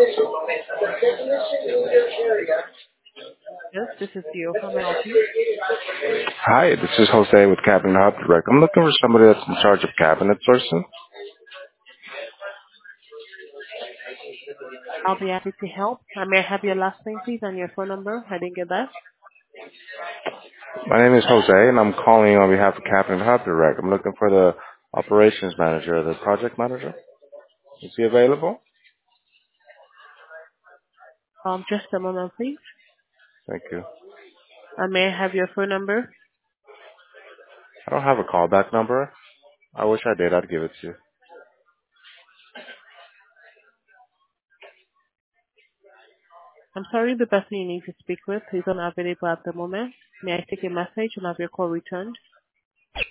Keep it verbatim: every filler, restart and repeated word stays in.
Yes, this is Theo. How may I help you? Hi, this is Jose with Cabinet Hub Direct. I'm looking for somebody that's in charge of cabinet sourcing. I'll be happy to help. I may I have your last name, please, and your phone number. I didn't get that. My name is Jose, and I'm calling on behalf of Cabinet Hub Direct. I'm looking for the operations manager, the project manager. Is he available? Um, just a moment, please. Thank you. I may I have your phone number. I don't have a callback number. I wish I did. I'd give it to you. I'm sorry, the person you need to speak with is unavailable at the moment. May I take a message and have your call returned?